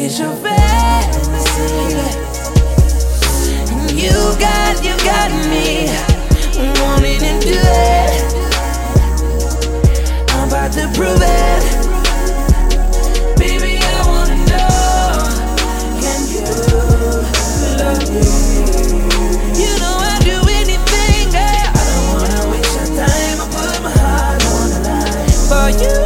It's your fantasy. And you got me wanting to do it. I'm about to prove it. Baby, I wanna know, can you love me? You know I'd do anything, girl. I don't wanna waste your time. I put my heart on the line for you.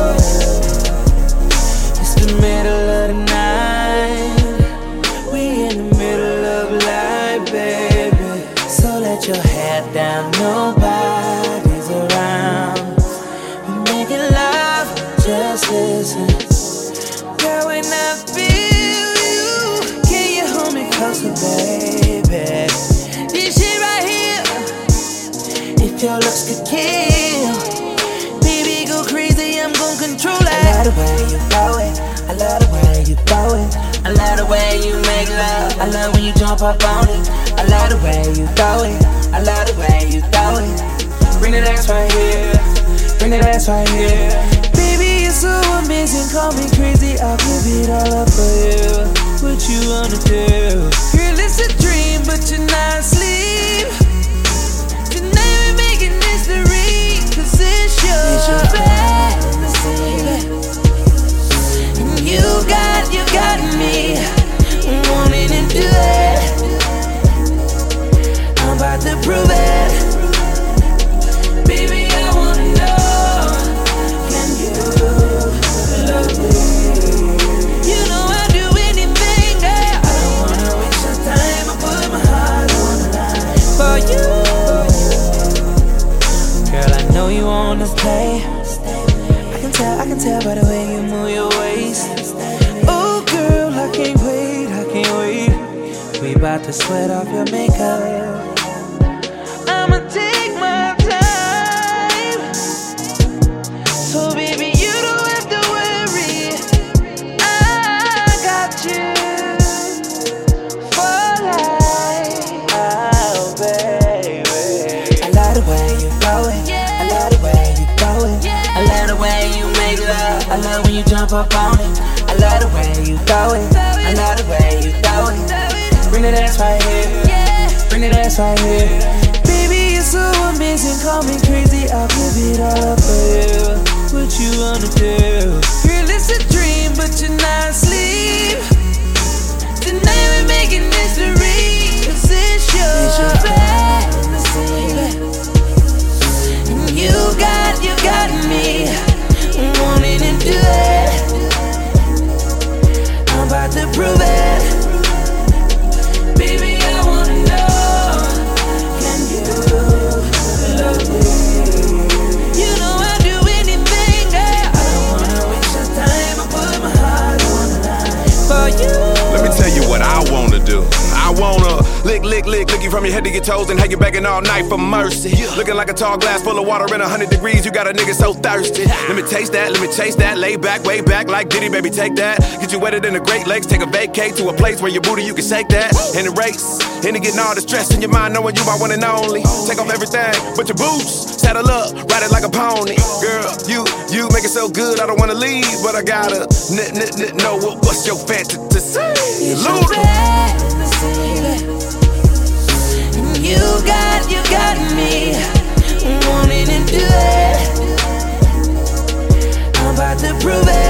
It's the middle of the night. We in the middle of life, baby. So let your head down, nobody's around. We're making love, just listen. Girl, when I feel you, can you hold me closer, baby? This shit right here, if your looks could kill, baby, go crazy, I'm gon' control it. I love the way you blow it, I love the way you blow it, I love the way you make love, I love when you jump up on it, I love the way you throw it, I love the way you throw it. Bring that ass right here, bring that ass right here. Baby, you're so amazing, call me crazy, I'll give it all up for you. What you wanna do? Girl, it's a dream, but you're not asleep. Tonight we're making history, 'cause it's your fantasy. And you got me wanting to do it. I'm about to prove it. Baby, I wanna know, can you love me? You know I'd do anything, girl. I don't wanna waste your time. I put my heart on the line for you. Girl, I know you wanna play. I can tell by the way you move your waist. Oh girl, I can't wait, We about to sweat off your makeup. I'ma take my time. So baby, you don't have to worry, I got you for life. Oh baby, I love the way you blow it, I love the way you blow it, I love the way you make love, I love when you jump up on it, I love the way you throw it, I love the way you throw it. Bring that ass right here, bring that ass right here. Baby, you're so amazing, call me crazy, I'll give it all up for you. What you wanna do? Girl, it's a dream, but you're not asleep. Tonight we're making history, 'cause it's your fantasy. And you got me wanting to do it. I'm about to prove it. Baby, I wanna know, can you love me? You know I'd do anything, girl. I don't wanna waste your time. I put my heart on the line for you. Let me tell you what I wanna do. I wanna lick you from your head to your toes and have you begging all night for mercy. Looking like a tall glass full of water in 100 degrees. You got a nigga so thirsty. Let me taste that, let me chase that. Lay back, way back like Diddy, baby, take that. Get you wetter than the Great Lakes. Take a vacate to a place where your booty you can shake that. And erase, into getting all the stress in your mind, knowing you my one and only. Take off everything but your boots. Saddle up, ride it like a pony. Girl, you make it so good, I don't wanna leave, but I gotta know what's your fantasy. It's your fantasy. And you got me wanting to do it. I'm about to prove it.